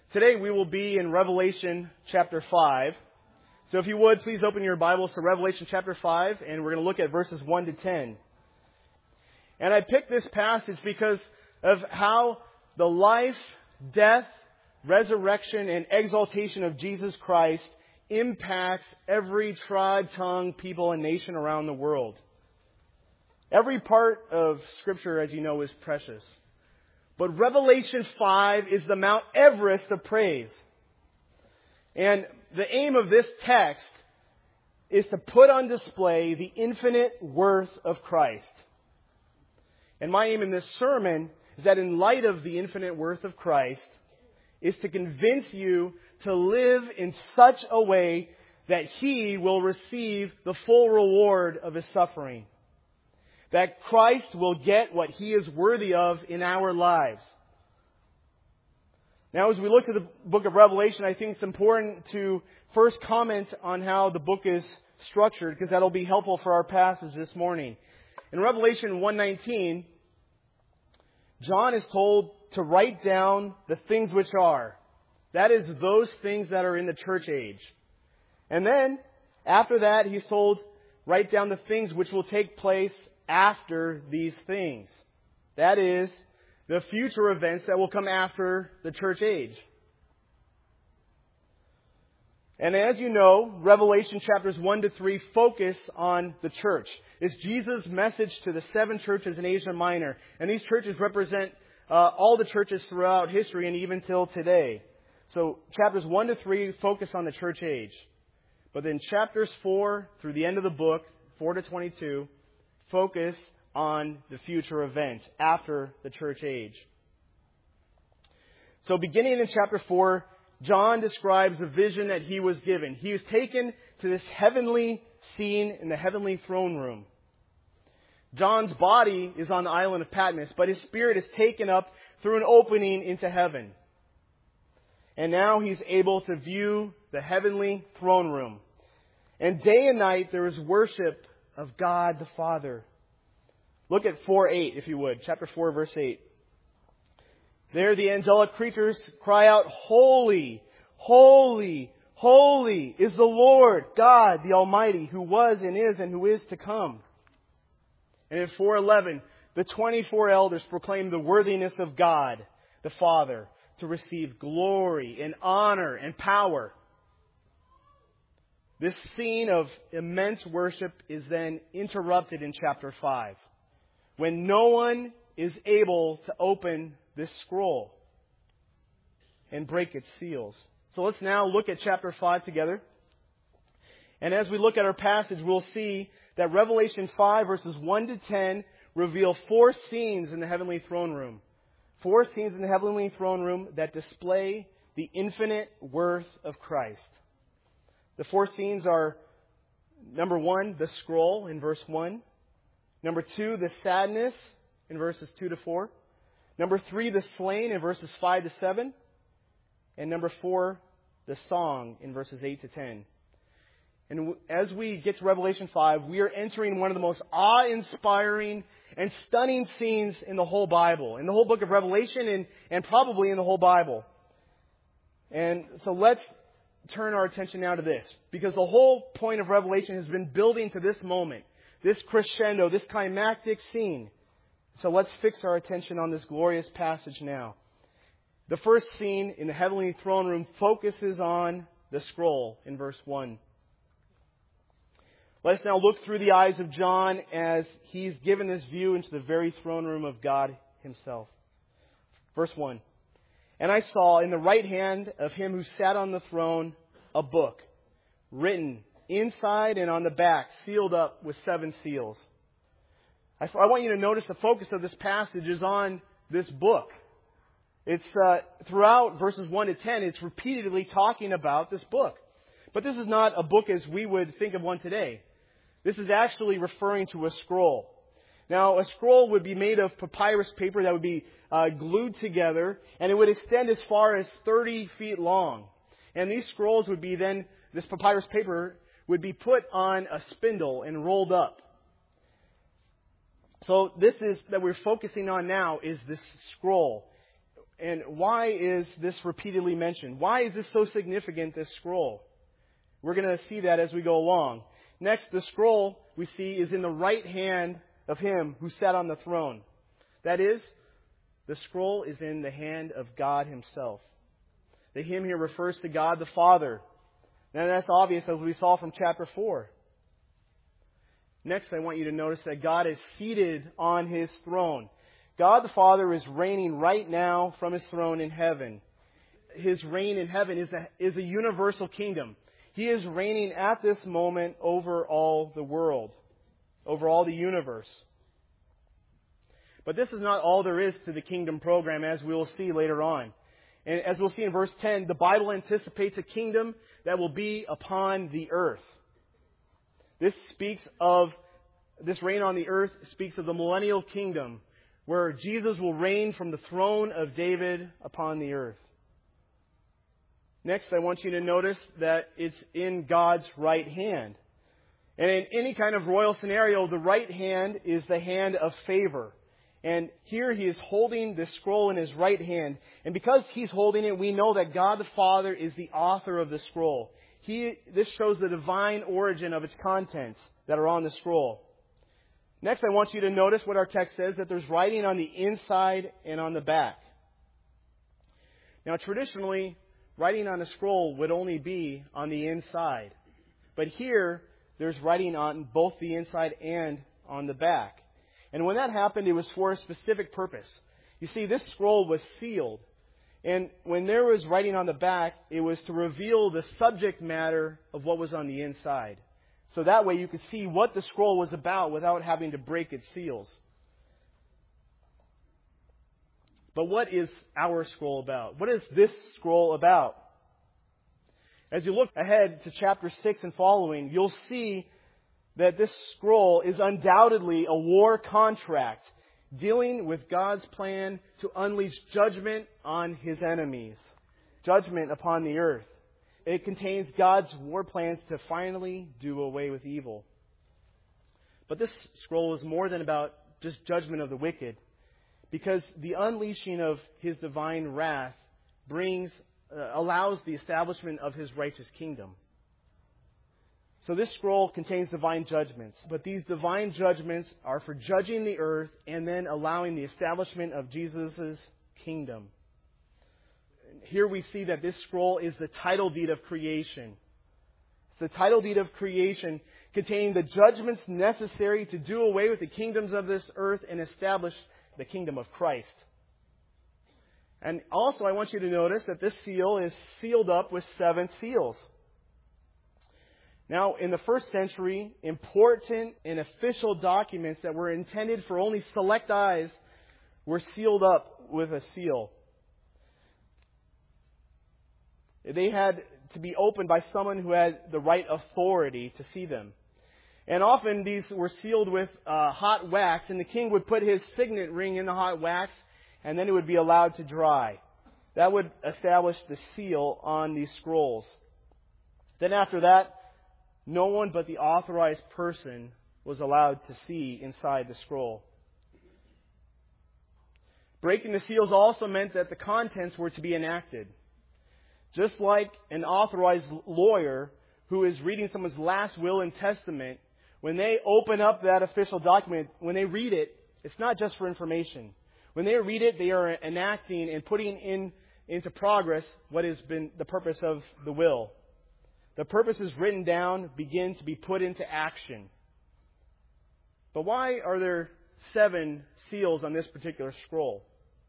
Today we will be in Revelation chapter 5. So if you would, please open your Bibles to Revelation chapter 5, and we're going to look at verses 1 to 10. And I picked this passage because of how the life, death, resurrection, and exaltation of Jesus Christ impacts every tribe, tongue, people, and nation around the world. Every part of Scripture, as you know, is precious. But Revelation 5 is the Mount Everest of praise. And the aim of this text is to put on display the infinite worth of Christ. And my aim in this sermon is that in light of the infinite worth of Christ, is to convince you to live in such a way that He will receive the full reward of His suffering. That Christ will get what He is worthy of in our lives. Now, as we look to the book of Revelation, I think it's important to first comment on how the book is structured, because that'll be helpful for our passage this morning. In Revelation 1:19, John is told to write down the things which are. That is, those things that are in the church age. And then, after that, he's told, write down the things which will take place after these things. That is, the future events that will come after the church age. And as you know, Revelation chapters 1 to 3 focus on the church. It's Jesus' message to the 7 churches in Asia Minor. And these churches represent all the churches throughout history and even till today. So chapters 1 to 3 focus on the church age. But then chapters 4 through the end of the book, 4 to 22, focus on the future events after the church age. So beginning in chapter 4, John describes the vision that he was given. He was taken to this heavenly scene in the heavenly throne room. John's body is on the island of Patmos, but his spirit is taken up through an opening into heaven. And now he's able to view the heavenly throne room. And day and night there is worship of God the Father. Look at 4:8, if you would. Chapter 4, verse 8. There the angelic creatures cry out, Holy, holy, holy is the Lord God the Almighty, who was and who is to come. And in 4:11, the 24 elders proclaim the worthiness of God the Father to receive glory and honor and power. This scene of immense worship is then interrupted in chapter 5, when no one is able to open this scroll and break its seals. So let's now look at chapter 5 together. And as we look at our passage, we'll see that Revelation 5 verses 1 to 10 reveal 4 scenes in the heavenly throne room. 4 scenes in the heavenly throne room that display the infinite worth of Christ. The 4 scenes are, number 1, the scroll in verse 1. Number 2, the sadness in verses 2 to 4. Number 3, the slain in verses 5 to 7. And number 4, the song in verses 8 to 10. And as we get to Revelation 5, we are entering one of the most awe-inspiring and stunning scenes in the whole Bible, in the whole book of Revelation and probably in the whole Bible. And so let's turn our attention now to this, because the whole point of Revelation has been building to this moment, this crescendo, this climactic scene. So let's fix our attention on this glorious passage now. The first scene in the heavenly throne room focuses on the scroll in verse 1. Let's now look through the eyes of John as he's given this view into the very throne room of God Himself. Verse 1. And I saw in the right hand of Him who sat on the throne a book, written inside and on the back, sealed up with 7 seals. I want you to notice the focus of this passage is on this book. It's throughout verses 1 to 10, it's repeatedly talking about this book. But this is not a book as we would think of one today. This is actually referring to a scroll. Now, a scroll would be made of papyrus paper that would be glued together, and it would extend as far as 30 feet long. And these scrolls would be then, this papyrus paper would be put on a spindle and rolled up. So this is that we're focusing on now is this scroll. And why is this repeatedly mentioned? Why is this so significant, this scroll? We're going to see that as we go along. Next, the scroll we see is in the right hand of Him who sat on the throne. That is, the scroll is in the hand of God Himself. The Him here refers to God the Father. And that's obvious as we saw from chapter 4. Next, I want you to notice that God is seated on His throne. God the Father is reigning right now from His throne in heaven. His reign in heaven is a universal kingdom. He is reigning at this moment over all the world, over all the universe. But this is not all there is to the kingdom program, as we will see later on. And as we'll see in verse 10, the Bible anticipates a kingdom that will be upon the earth. This reign on the earth speaks of the millennial kingdom, where Jesus will reign from the throne of David upon the earth. Next, I want you to notice that it's in God's right hand. And in any kind of royal scenario, the right hand is the hand of favor. And here He is holding this scroll in His right hand. And because He's holding it, we know that God the Father is the author of the scroll. This shows the divine origin of its contents that are on the scroll. Next, I want you to notice what our text says, that there's writing on the inside and on the back. Now, traditionally, writing on a scroll would only be on the inside. But here, there's writing on both the inside and on the back. And when that happened, it was for a specific purpose. You see, this scroll was sealed. And when there was writing on the back, it was to reveal the subject matter of what was on the inside. So that way you could see what the scroll was about without having to break its seals. But what is our scroll about? What is this scroll about? As you look ahead to chapter 6 and following, you'll see that this scroll is undoubtedly a war contract dealing with God's plan to unleash judgment on His enemies, judgment upon the earth. It contains God's war plans to finally do away with evil. But this scroll is more than about just judgment of the wicked, because the unleashing of His divine wrath allows the establishment of His righteous kingdom. So this scroll contains divine judgments, but these divine judgments are for judging the earth and then allowing the establishment of Jesus' kingdom. Here we see that this scroll is the title deed of creation. It's the title deed of creation containing the judgments necessary to do away with the kingdoms of this earth and establish the kingdom of Christ. And also I want you to notice that this seal is sealed up with 7 seals. Now, in the first century, important and official documents that were intended for only select eyes were sealed up with a seal. They had to be opened by someone who had the right authority to see them. And often these were sealed with hot wax, and the king would put his signet ring in the hot wax, and then it would be allowed to dry. That would establish the seal on these scrolls. Then after that, no one but the authorized person was allowed to see inside the scroll. Breaking the seals also meant that the contents were to be enacted. Just like an authorized lawyer who is reading someone's last will and testament, when they open up that official document, when they read it, it's not just for information. When they read it, they are enacting and putting into progress what has been the purpose of the will. The purposes written down begin to be put into action. But why are there 7 seals on this particular scroll?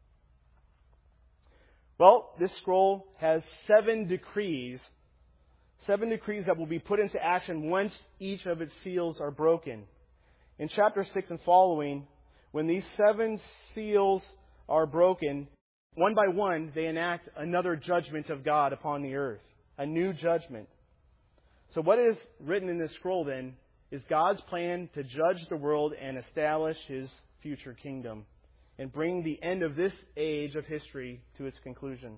Well, this scroll has 7 decrees. 7 decrees that will be put into action once each of its seals are broken. In chapter 6 and following, when these 7 seals are broken, one by one, they enact another judgment of God upon the earth. A new judgment. So what is written in this scroll then is God's plan to judge the world and establish His future kingdom and bring the end of this age of history to its conclusion.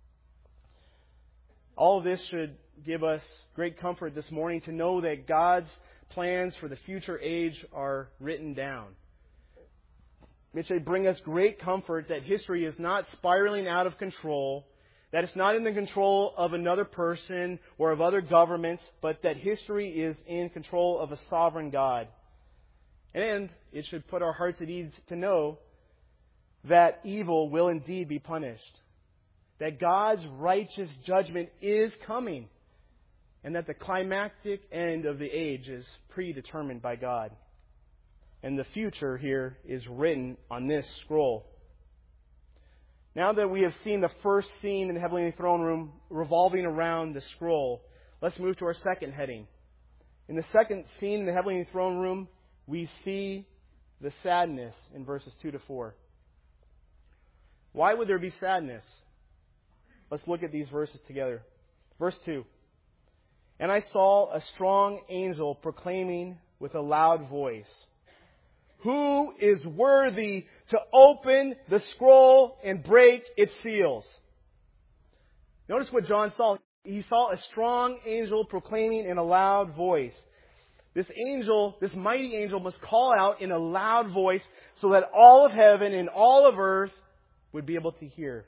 All of this should give us great comfort this morning to know that God's plans for the future age are written down. it should bring us great comfort that history is not spiraling out of control, that it's not in the control of another person or of other governments, but that history is in control of a sovereign God. And it should put our hearts at ease to know that evil will indeed be punished, that God's righteous judgment is coming, and that the climactic end of the age is predetermined by God. And the future here is written on this scroll. Now that we have seen the first scene in the heavenly throne room revolving around the scroll, let's move to our second heading. In the second scene in the heavenly throne room, we see the sadness in verses 2 to 4. Why would there be sadness? Let's look at these verses together. Verse 2. And I saw a strong angel proclaiming with a loud voice, "Who is worthy to open the scroll and break its seals?" Notice what John saw. He saw a strong angel proclaiming in a loud voice. This angel, this mighty angel, must call out in a loud voice so that all of heaven and all of earth would be able to hear.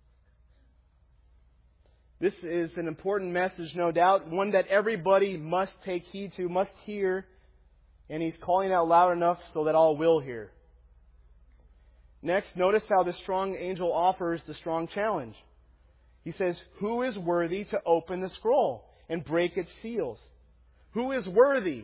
This is an important message, no doubt, one that everybody must take heed to, must hear, and he's calling out loud enough so that all will hear. Next, notice how the strong angel offers the strong challenge. He says, "Who is worthy to open the scroll and break its seals?" Who is worthy?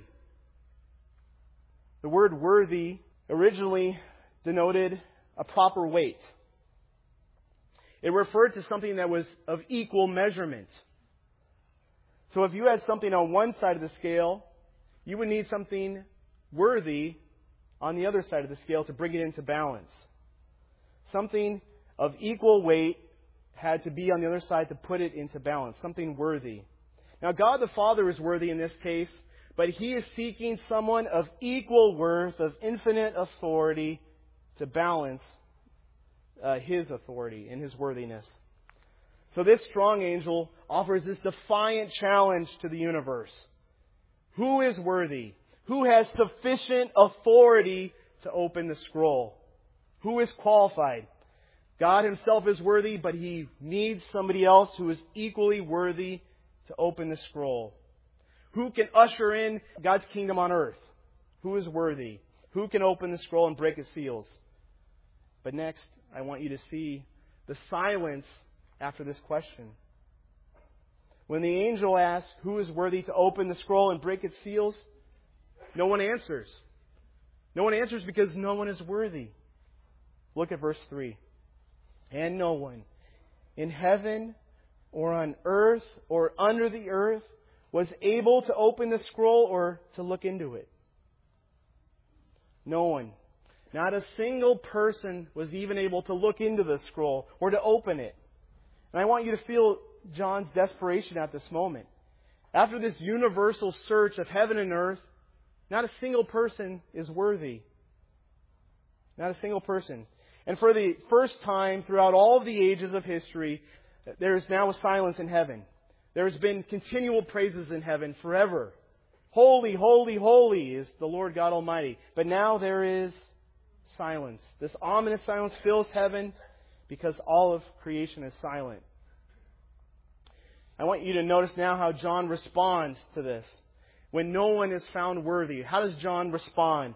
The word worthy originally denoted a proper weight. It referred to something that was of equal measurement. So if you had something on one side of the scale, you would need something worthy on the other side of the scale to bring it into balance. Something of equal weight had to be on the other side to put it into balance. Something worthy. Now, God the Father is worthy in this case, but He is seeking someone of equal worth, of infinite authority, to balance His authority and His worthiness. So this strong angel offers this defiant challenge to the universe. Who is worthy? Who has sufficient authority to open the scroll? Who is qualified? God Himself is worthy, but He needs somebody else who is equally worthy to open the scroll. Who can usher in God's kingdom on earth? Who is worthy? Who can open the scroll and break its seals? But next, I want you to see the silence after this question. When the angel asks, "Who is worthy to open the scroll and break its seals?" no one answers. No one answers because no one is worthy. Look at verse 3. And no one in heaven or on earth or under the earth was able to open the scroll or to look into it. No one. Not a single person was even able to look into the scroll or to open it. And I want you to feel John's desperation at this moment. After this universal search of heaven and earth, not a single person is worthy. Not a single person. And for the first time throughout all of the ages of history, there is now a silence in heaven. There has been continual praises in heaven forever. Holy, holy, holy is the Lord God Almighty. But now there is silence. This ominous silence fills heaven because all of creation is silent. I want you to notice now how John responds to this. When no one is found worthy, how does John respond?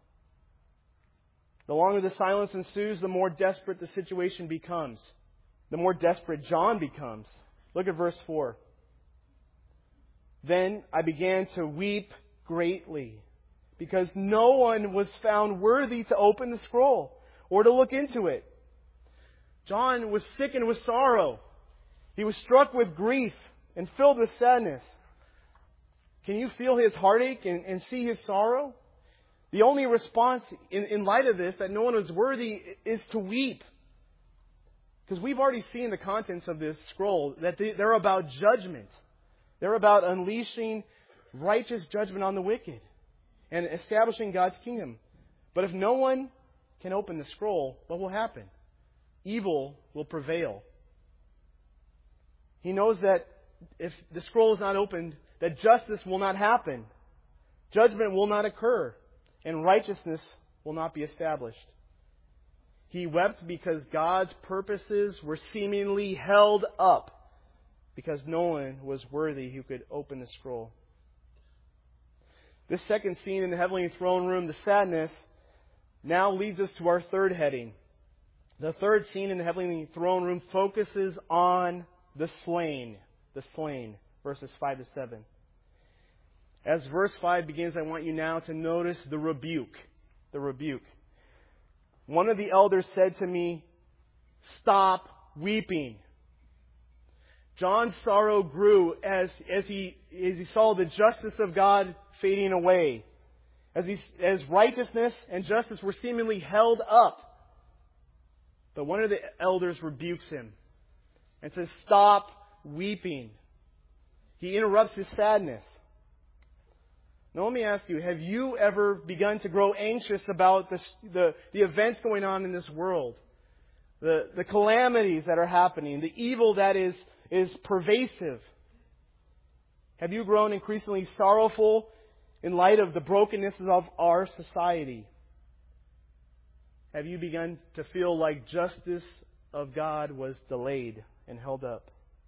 The longer the silence ensues, the more desperate the situation becomes. The more desperate John becomes. Look at verse 4. Then I began to weep greatly, because no one was found worthy to open the scroll or to look into it. John was sickened with sorrow. He was struck with grief and filled with sadness. Can you feel his heartache and see his sorrow? The only response in light of this, that no one was worthy, is to weep. Because we've already seen the contents of this scroll, that they're about judgment. They're about unleashing righteous judgment on the wicked and establishing God's kingdom. But if no one can open the scroll, what will happen? Evil will prevail. He knows that if the scroll is not opened, that justice will not happen, judgment will not occur, and righteousness will not be established. He wept because God's purposes were seemingly held up because no one was worthy who could open the scroll. This second scene in the heavenly throne room, the sadness, now leads us to our third heading. The third scene in the heavenly throne room focuses on the slain, verses 5 to 7. As verse 5 begins, I want you now to notice the rebuke. The rebuke. One of the elders said to me, "Stop weeping." John's sorrow grew as he saw the justice of God fading away. As righteousness and justice were seemingly held up. But one of the elders rebukes him and says, "Stop weeping." He interrupts his sadness. Now let me ask you, have you ever begun to grow anxious about the events going on in this world? The calamities that are happening, the evil that is pervasive. Have you grown increasingly sorrowful in light of the brokenness of our society? Have you begun to feel like justice of God was delayed and held up?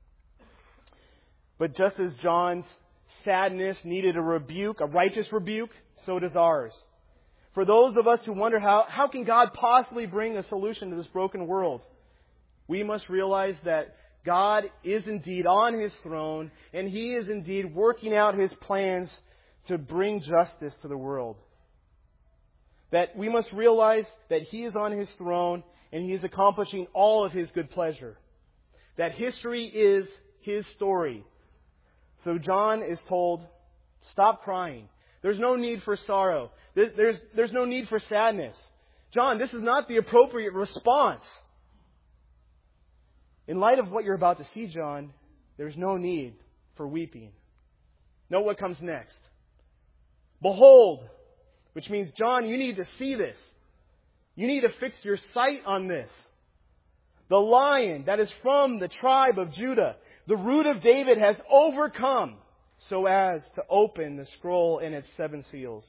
But just as John's sadness needed a rebuke, a righteous rebuke, so does ours. For those of us who wonder how can God possibly bring a solution to this broken world, we must realize that God is indeed on His throne, and He is indeed working out His plans to bring justice to the world. That we must realize that He is on His throne, and He is accomplishing all of His good pleasure. That history is His story. So John is told, stop crying. There's no need for sorrow. There's no need for sadness. John, this is not the appropriate response. In light of what you're about to see, John, there's no need for weeping. Note what comes next. Behold, which means, John, you need to see this. You need to fix your sight on this. The Lion that is from the tribe of Judah, the root of David, has overcome so as to open the scroll and its 7 seals.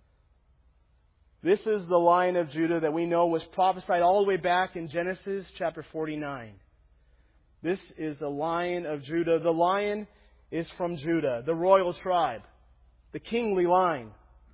This is the Lion of Judah that we know was prophesied all the way back in Genesis chapter 49. This is the Lion of Judah. The Lion is from Judah, the royal tribe, the kingly line.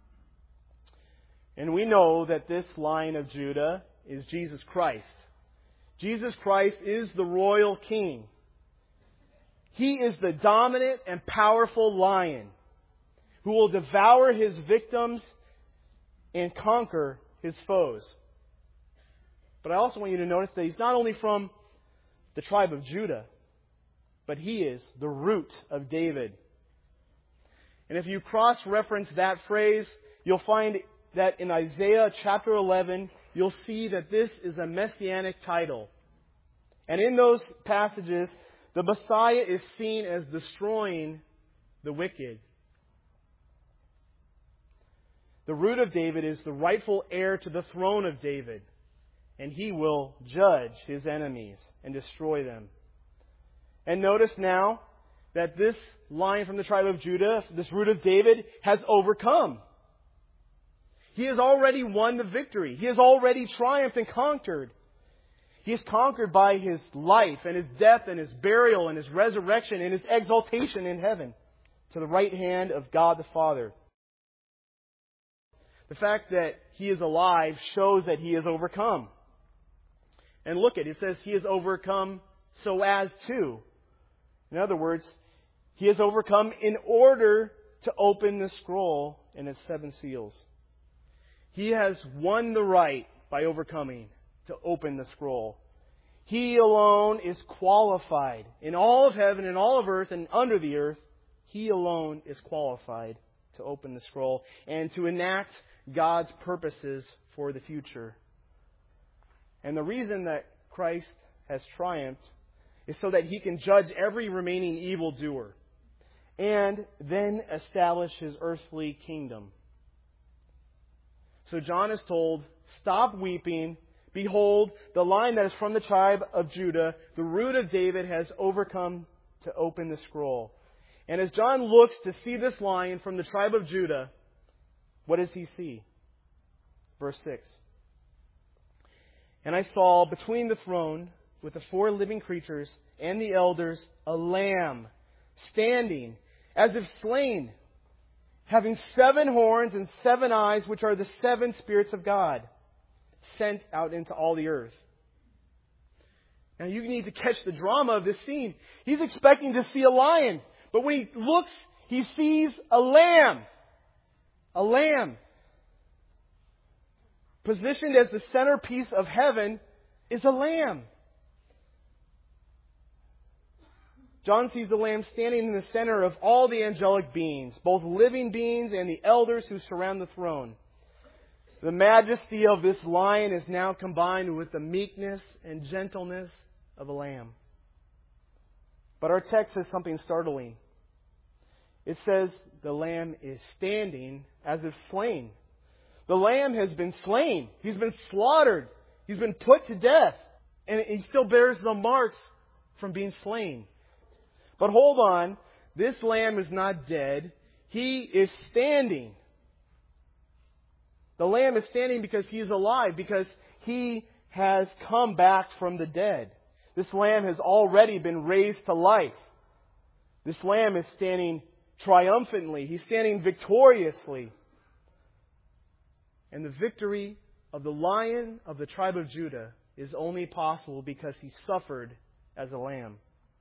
And we know that this Lion of Judah is Jesus Christ. Jesus Christ is the royal king. He is the dominant and powerful lion who will devour his victims and conquer his foes. But I also want you to notice that he's not only from the tribe of Judah, but he is the root of David. And if you cross-reference that phrase, you'll find that in Isaiah chapter 11, you'll see that this is a messianic title. And in those passages, the Messiah is seen as destroying the wicked. The root of David is the rightful heir to the throne of David, and he will judge his enemies and destroy them. And notice now that this Lion from the tribe of Judah, this root of David, has overcome. He has already won the victory. He has already triumphed and conquered. He is conquered by His life and His death and His burial and His resurrection and His exaltation in heaven to the right hand of God the Father. The fact that He is alive shows that He has overcome. And look at it, it says He has overcome so as to. In other words, He has overcome in order to open the scroll and its 7 seals. He has won the right by overcoming to open the scroll. He alone is qualified. In all of heaven and all of earth and under the earth, He alone is qualified to open the scroll and to enact God's purposes for the future. And the reason that Christ has triumphed is so that He can judge every remaining evildoer and then establish His earthly kingdom. So John is told, stop weeping. Behold, the Lion that is from the tribe of Judah, the root of David, has overcome to open the scroll. And as John looks to see this Lion from the tribe of Judah, what does he see? Verse 6. And I saw between the throne, with the 4 living creatures and the elders, a lamb standing as if slain, having 7 horns and 7 eyes, which are the 7 spirits of God, sent out into all the earth. Now you need to catch the drama of this scene. He's expecting to see a lion, but when he looks, he sees a lamb. A lamb. Positioned as the centerpiece of heaven is a lamb. John sees the lamb standing in the center of all the angelic beings, both living beings and the elders who surround the throne. The majesty of this lion is now combined with the meekness and gentleness of a lamb. But our text says something startling. It says the lamb is standing as if slain. The lamb has been slain. He's been slaughtered. He's been put to death. And he still bears the marks from being slain. But hold on. This lamb is not dead. He is standing. The lamb is standing because he is alive, because he has come back from the dead. This lamb has already been raised to life. This lamb is standing triumphantly. He's standing victoriously. And the victory of the Lion of the tribe of Judah is only possible because he suffered as a lamb.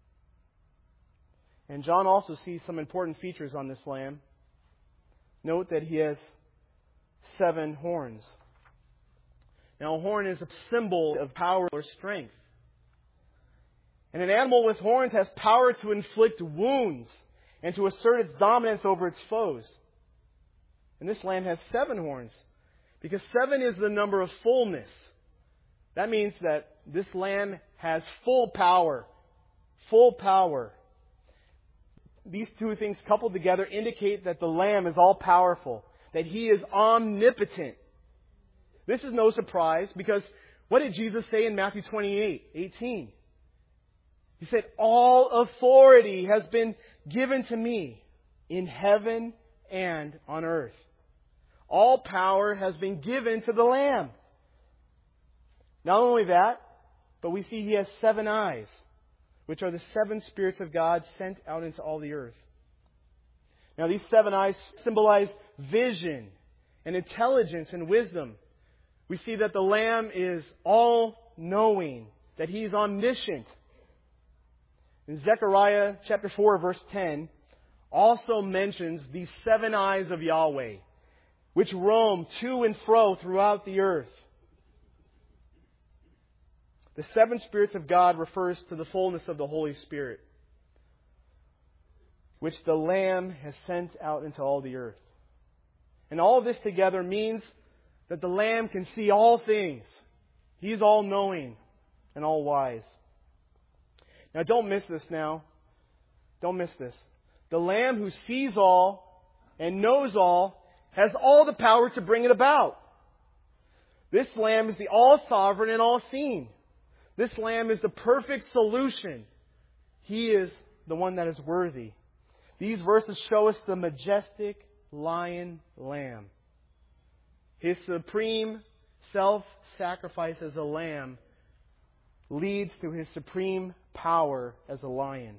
And John also sees some important features on this lamb. Note that he has 7 horns. Now, a horn is a symbol of power or strength. And an animal with horns has power to inflict wounds and to assert its dominance over its foes. And this lamb has 7 horns, because 7 is the number of fullness. That means that this lamb has full power. Full power. These 2 things coupled together indicate that the lamb is all powerful, that he is omnipotent. This is no surprise, because what did Jesus say in Matthew 28:18? He said, "All authority has been given to me in heaven and on earth." All power has been given to the Lamb. Not only that, but we see he has 7 eyes, which are the 7 spirits of God sent out into all the earth. Now, these 7 eyes symbolize vision and intelligence and wisdom. We see that the Lamb is all-knowing, that he is omniscient. In Zechariah chapter 4, verse 10, also mentions these 7 eyes of Yahweh, which roam to and fro throughout the earth. The 7 spirits of God refers to the fullness of the Holy Spirit, which the Lamb has sent out into all the earth. And all of this together means that the Lamb can see all things. He's all-knowing and all-wise. Now, don't miss this now. Don't miss this. The Lamb who sees all and knows all has all the power to bring it about. This Lamb is the all-sovereign and all-seeing. This Lamb is the perfect solution. He is the one that is worthy. These verses show us the majestic lion lamb. His supreme self-sacrifice as a lamb leads to his supreme power as a lion.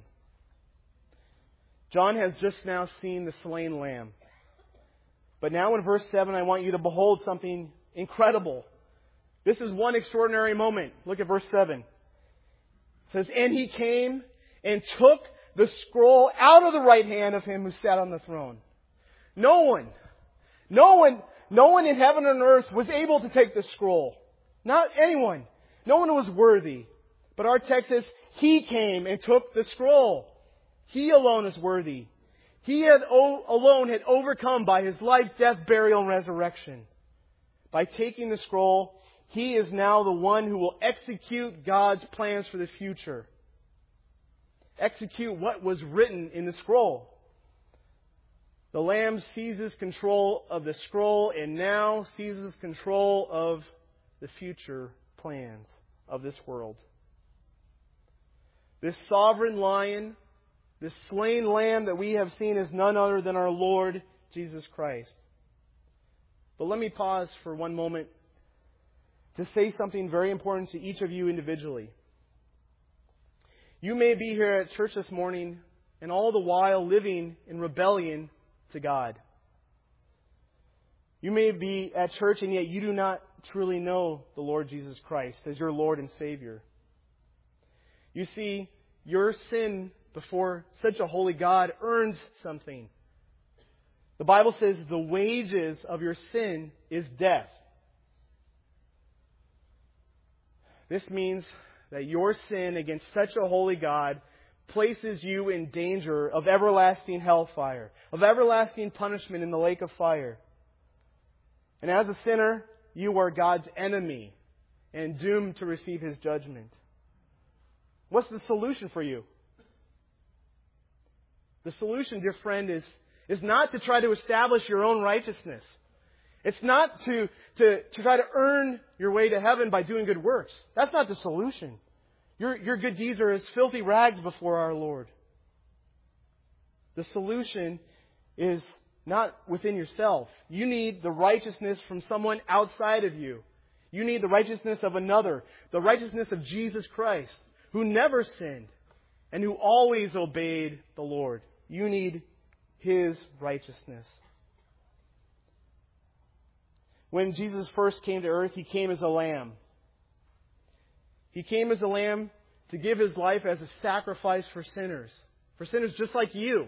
John has just now seen the slain lamb. But now in verse 7, I want you to behold something incredible. This is one extraordinary moment. Look at verse 7. It says, "And he came and took the scroll out of the right hand of him who sat on the throne." No one in heaven and earth was able to take the scroll. Not anyone. No one was worthy. But our text says, he came and took the scroll. He alone is worthy. He alone had overcome by his life, death, burial, and resurrection. By taking the scroll, he is now the one who will execute God's plans for the future. Execute what was written in the scroll. The Lamb seizes control of the scroll and now seizes control of the future plans of this world. This sovereign lion, this slain lamb that we have seen is none other than our Lord Jesus Christ. But let me pause for one moment to say something very important to each of you individually. You may be here at church this morning and all the while living in rebellion to God. You may be at church and yet you do not truly know the Lord Jesus Christ as your Lord and Savior. You see, your sin before such a holy God earns something. The Bible says the wages of your sin is death. This means that your sin against such a holy God places you in danger of everlasting hellfire, of everlasting punishment in the lake of fire. And as a sinner, you are God's enemy and doomed to receive His judgment. What's the solution for you? The solution, dear friend, is not to try to establish your own righteousness. It's not to try to earn your way to heaven by doing good works. That's not the solution. Your good deeds are as filthy rags before our Lord. The solution is not within yourself. You need the righteousness from someone outside of you. You need the righteousness of another, the righteousness of Jesus Christ, who never sinned and who always obeyed the Lord. You need His righteousness. When Jesus first came to earth, He came as a lamb. He came as a lamb to give His life as a sacrifice for sinners just like you.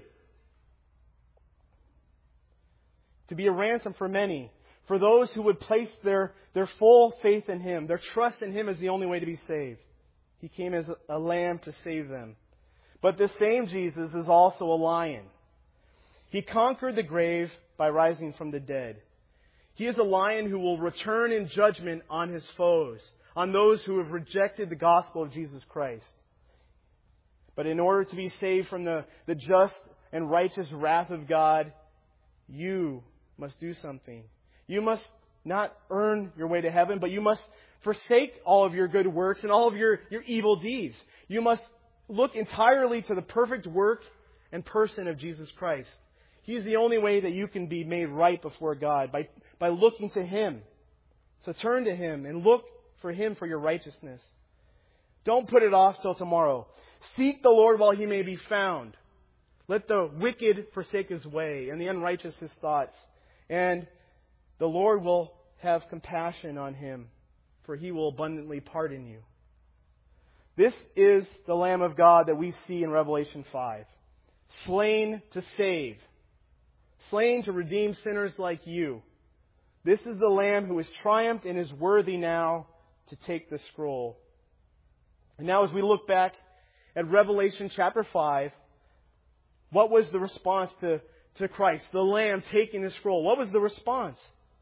To be a ransom for many, for those who would place their full faith in Him, their trust in Him as the only way to be saved. He came as a lamb to save them. But this same Jesus is also a lion. He conquered the grave by rising from the dead. He is a lion who will return in judgment on His foes, on those who have rejected the gospel of Jesus Christ. But in order to be saved from the just and righteous wrath of God, you must do something. You must not earn your way to heaven, but you must forsake all of your good works and all of your evil deeds. You must look entirely to the perfect work and person of Jesus Christ. He is the only way that you can be made right before God, by looking to Him. So turn to Him and look for Him for your righteousness. Don't put it off till tomorrow. Seek the Lord while He may be found. Let the wicked forsake his way and the unrighteous his thoughts. And the Lord will have compassion on him, for He will abundantly pardon you. This is the Lamb of God that we see in Revelation 5. Slain to save. Slain to redeem sinners like you. This is the Lamb who has triumphed and is worthy now to take the scroll. And now as we look back at Revelation chapter 5, what was the response to Christ, the Lamb taking the scroll? What was the response?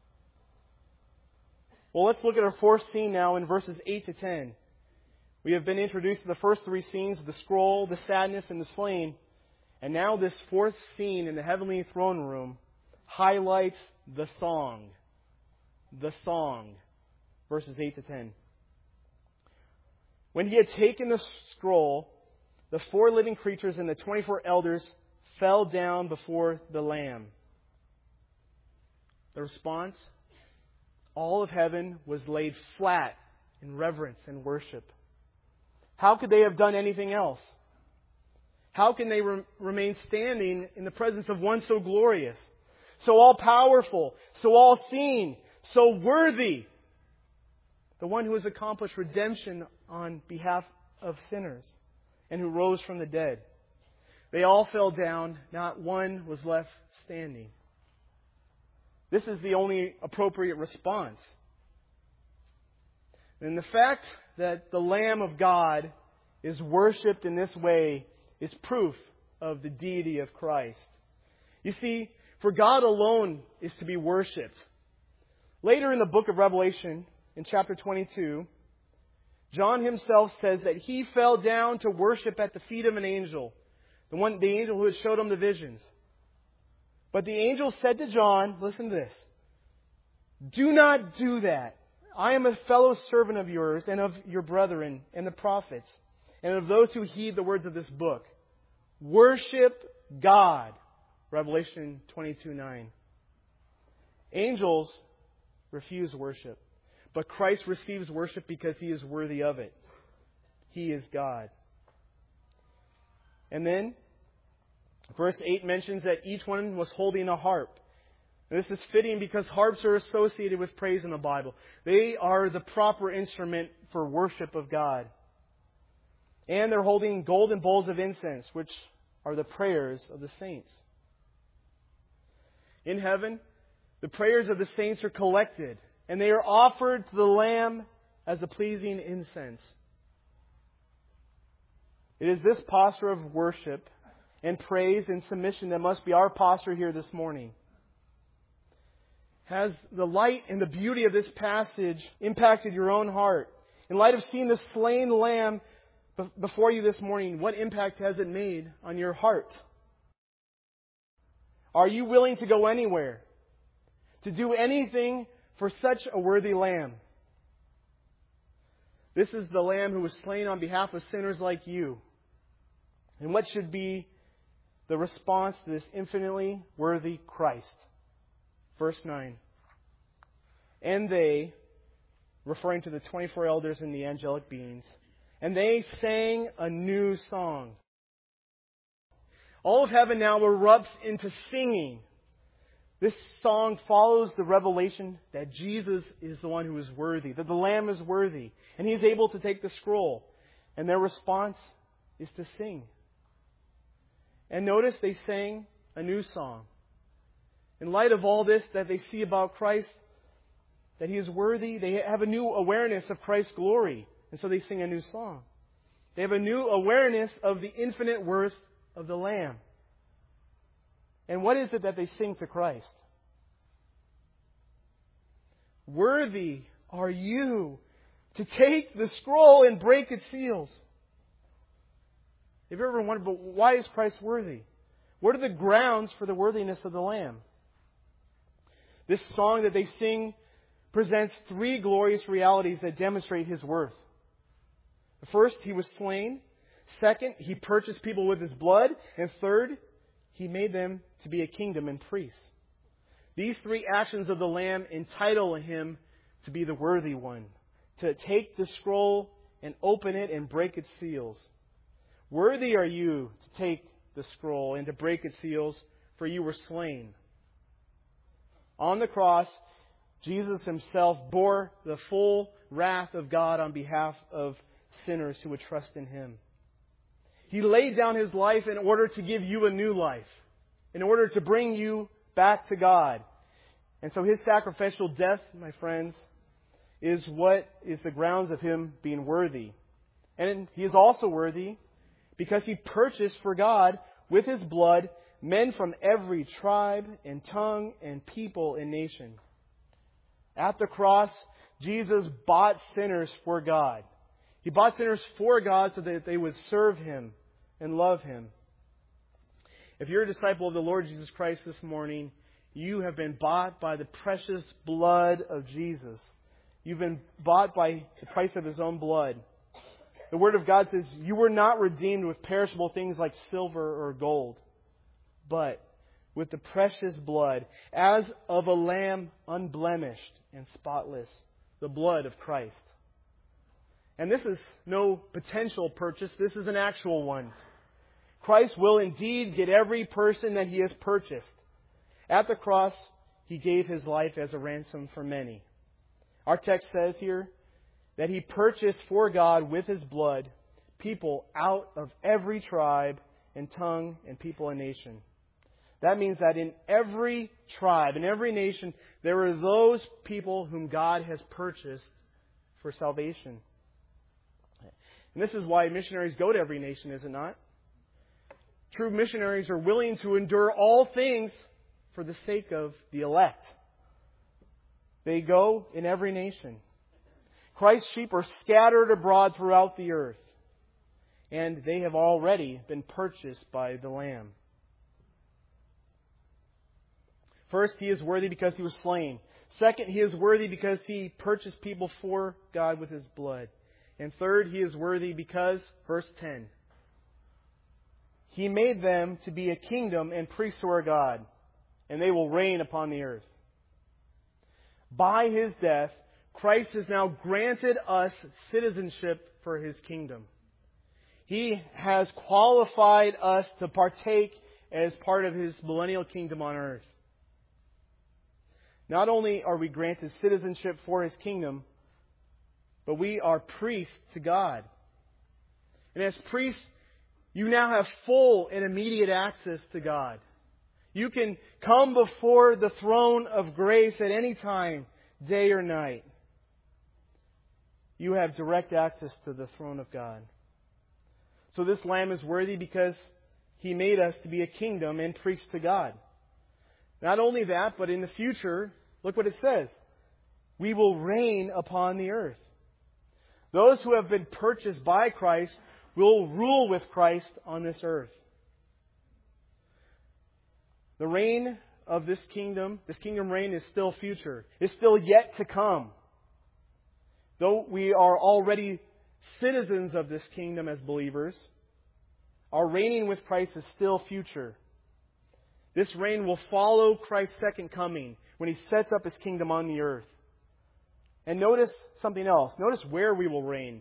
Well, let's look at our fourth scene now in verses 8 to 10. We have been introduced to the first three scenes, the scroll, the sadness, and the slain. And now this fourth scene in the heavenly throne room highlights the song. The song. Verses 8 to 10. When He had taken the scroll, the 4 living creatures and the 24 elders fell down before the Lamb. The response? All of heaven was laid flat in reverence and worship. How could they have done anything else? How can they remain standing in the presence of one so glorious, so all-powerful, so all-seeing, so worthy? The one who has accomplished redemption on behalf of sinners and who rose from the dead. They all fell down. Not one was left standing. This is the only appropriate response. And the fact that the Lamb of God is worshipped in this way is proof of the deity of Christ. You see, for God alone is to be worshipped. Later in the book of Revelation, in chapter 22, John himself says that he fell down to worship at the feet of an angel, the angel who had showed him the visions. But the angel said to John, listen to this, "Do not do that. I am a fellow servant of yours and of your brethren and the prophets and of those who heed the words of this book. Worship God." Revelation 22:9. Angels refuse worship. but Christ receives worship because He is worthy of it. He is God. And then, verse 8 mentions that each one was holding a harp. And this is fitting because harps are associated with praise in the Bible. They are the proper instrument for worship of God. And they're holding golden bowls of incense, which are the prayers of the saints. In heaven, the prayers of the saints are collected, and they are offered to the Lamb as a pleasing incense. It is this posture of worship and praise and submission that must be our posture here this morning. Has the light and the beauty of this passage impacted your own heart? In light of seeing the slain Lamb before you this morning, what impact has it made on your heart? Are you willing to go anywhere, to do anything for such a worthy Lamb? This is the Lamb who was slain on behalf of sinners like you. And what should be the response to this infinitely worthy Christ? Verse 9. And they, referring to the 24 elders and the angelic beings, and they sang a new song. All of heaven now erupts into singing. This song follows the revelation that Jesus is the one who is worthy, that the Lamb is worthy, and He is able to take the scroll. And their response is to sing. And notice they sang a new song. In light of all this that they see about Christ, that He is worthy, they have a new awareness of Christ's glory. And so they sing a new song. They have a new awareness of the infinite worth of the Lamb. And what is it that they sing to Christ? Worthy are you to take the scroll and break its seals. Have you ever wondered, but why is Christ worthy? What are the grounds for the worthiness of the Lamb? This song that they sing presents three glorious realities that demonstrate His worth. First, He was slain. Second, He purchased people with His blood. And third, He made them to be a kingdom and priests. These three actions of the Lamb entitle Him to be the worthy one, to take the scroll and open it and break its seals. Worthy are you to take the scroll and to break its seals, for you were slain. On the cross, Jesus Himself bore the full wrath of God on behalf of sinners who would trust in Him. He laid down His life in order to give you a new life, in order to bring you back to God. And so His sacrificial death, my friends, is what is the grounds of Him being worthy. And He is also worthy because He purchased for God with His blood men from every tribe and tongue and people and nation. At the cross, Jesus bought sinners for God. He bought sinners for God so that they would serve Him and love Him. If you're a disciple of the Lord Jesus Christ this morning, you have been bought by the precious blood of Jesus. You've been bought by the price of His own blood. The Word of God says, you were not redeemed with perishable things like silver or gold, but with the precious blood, as of a lamb unblemished and spotless, the blood of Christ. And this is no potential purchase, this is an actual one. Christ will indeed get every person that He has purchased. At the cross, He gave His life as a ransom for many. Our text says here that He purchased for God with His blood people out of every tribe and tongue and people and nation. That means that in every tribe, in every nation, there are those people whom God has purchased for salvation. And this is why missionaries go to every nation, is it not? True missionaries are willing to endure all things for the sake of the elect. They go in every nation. Christ's sheep are scattered abroad throughout the earth, and they have already been purchased by the Lamb. First, He is worthy because He was slain. Second, He is worthy because He purchased people for God with His blood. And third, He is worthy because, verse 10, He made them to be a kingdom and priests to our God, and they will reign upon the earth. By His death, Christ has now granted us citizenship for His kingdom. He has qualified us to partake as part of His millennial kingdom on earth. Not only are we granted citizenship for His kingdom, but we are priests to God. And as priests, you now have full and immediate access to God. You can come before the throne of grace at any time, day or night. You have direct access to the throne of God. So this Lamb is worthy because He made us to be a kingdom and priests to God. Not only that, but in the future, look what it says. We will reign upon the earth. Those who have been purchased by Christ will rule with Christ on this earth. The reign of this kingdom reign is still future. It's still yet to come. Though we are already citizens of this kingdom as believers, our reigning with Christ is still future. This reign will follow Christ's second coming when He sets up His kingdom on the earth. And notice something else. Notice where we will reign.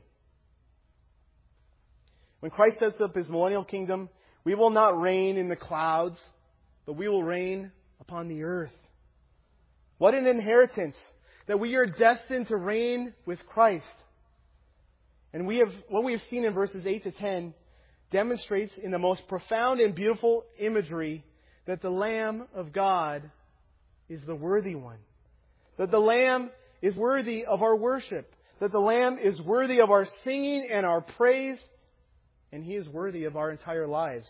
When Christ sets up His millennial kingdom, we will not reign in the clouds, but we will reign upon the earth. What an inheritance! That we are destined to reign with Christ. And what we have seen in verses 8 to 10 demonstrates in the most profound and beautiful imagery that the Lamb of God is the worthy one. That the Lamb is worthy of our worship. That the Lamb is worthy of our singing and our praise. And He is worthy of our entire lives.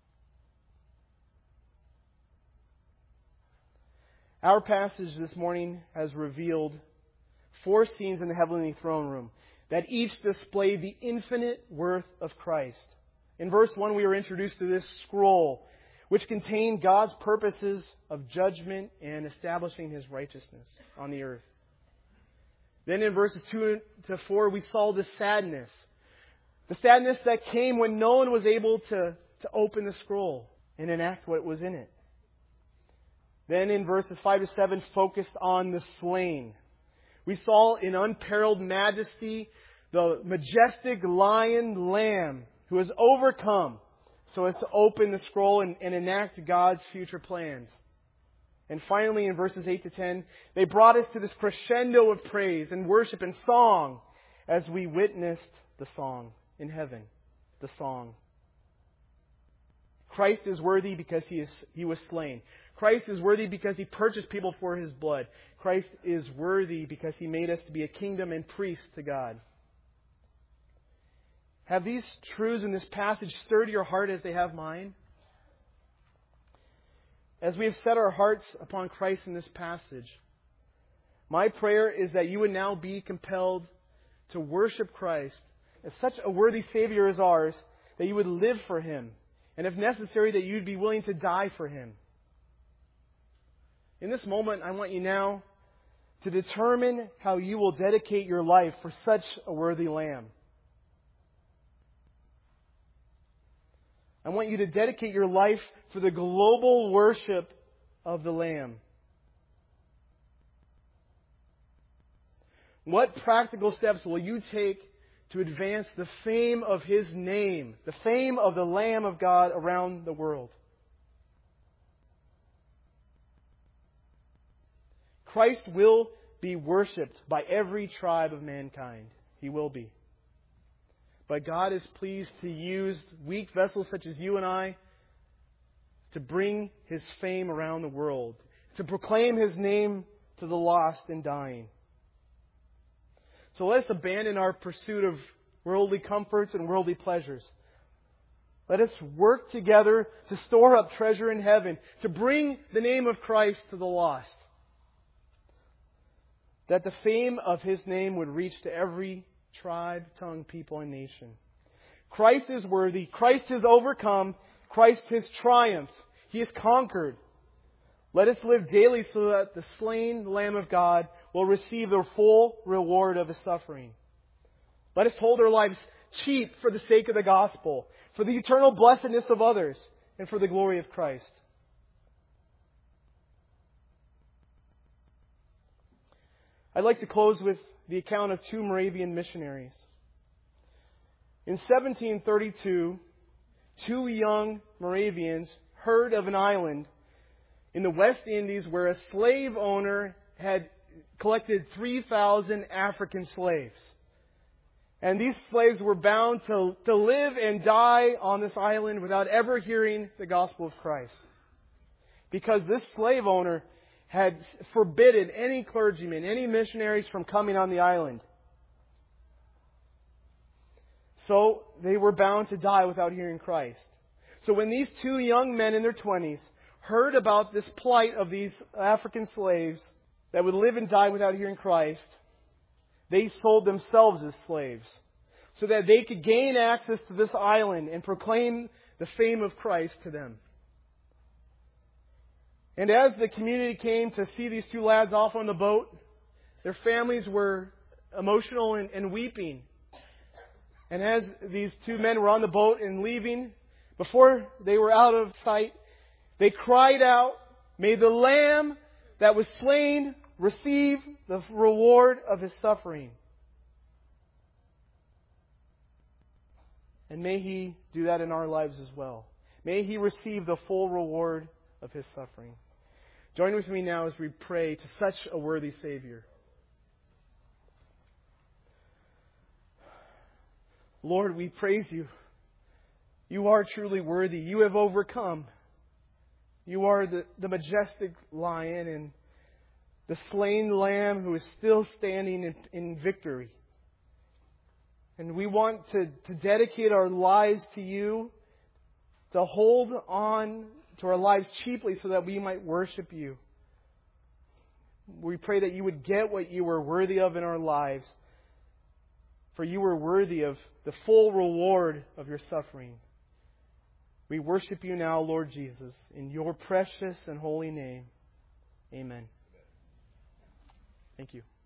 Our passage this morning has revealed 4 scenes in the heavenly throne room that each display the infinite worth of Christ. In verse 1, we were introduced to this scroll, which contained God's purposes of judgment and establishing His righteousness on the earth. Then in verses 2 to 4, we saw the sadness. The sadness that came when no one was able to open the scroll and enact what was in it. Then in verses 5 to 7, focused on the slain. We saw in unparalleled majesty the majestic lion lamb who has overcome so as to open the scroll and enact God's future plans. And finally, in verses 8 to 10, they brought us to this crescendo of praise and worship and song as we witnessed the song in heaven, the song. Christ is worthy because He was slain. Christ is worthy because He purchased people for His blood. Christ is worthy because He made us to be a kingdom and priests to God. Have these truths in this passage stirred your heart as they have mine? As we have set our hearts upon Christ in this passage, my prayer is that you would now be compelled to worship Christ as such a worthy Savior as ours, that you would live for Him, and if necessary, that you'd be willing to die for Him. In this moment, I want you now to determine how you will dedicate your life for such a worthy Lamb. I want you to dedicate your life for the global worship of the Lamb. What practical steps will you take to advance the fame of His name, the fame of the Lamb of God around the world? Christ will be worshipped by every tribe of mankind. He will be. But God is pleased to use weak vessels such as you and I to bring His fame around the world, to proclaim His name to the lost and dying. So let us abandon our pursuit of worldly comforts and worldly pleasures. Let us work together to store up treasure in heaven, to bring the name of Christ to the lost. That the fame of His name would reach to every tribe, tongue, people, and nation. Christ is worthy. Christ has overcome. Christ has triumphed. He has conquered. Let us live daily so that the slain Lamb of God will receive the full reward of His suffering. Let us hold our lives cheap for the sake of the gospel, for the eternal blessedness of others, and for the glory of Christ. I'd like to close with the account of two Moravian missionaries. In 1732, two young Moravians heard of an island in the West Indies where a slave owner had collected 3,000 African slaves. And these slaves were bound to live and die on this island without ever hearing the gospel of Christ. Because this slave owner had forbidden any clergymen, any missionaries from coming on the island. So they were bound to die without hearing Christ. So when these two young men in their 20s heard about this plight of these African slaves that would live and die without hearing Christ, they sold themselves as slaves so that they could gain access to this island and proclaim the fame of Christ to them. And as the community came to see these two lads off on the boat, their families were emotional and weeping. And as these two men were on the boat and leaving, before they were out of sight, they cried out, "May the Lamb that was slain receive the reward of His suffering." And may He do that in our lives as well. May He receive the full reward of His suffering. Join with me now as we pray to such a worthy Savior. Lord, we praise You. You are truly worthy. You have overcome. You are the majestic Lion and the slain Lamb who is still standing in victory. And we want to dedicate our lives to You, to hold on to our lives cheaply so that we might worship You. We pray that You would get what You are worthy of in our lives, for You are worthy of the full reward of Your suffering. We worship You now, Lord Jesus, in Your precious and holy name. Amen. Thank you.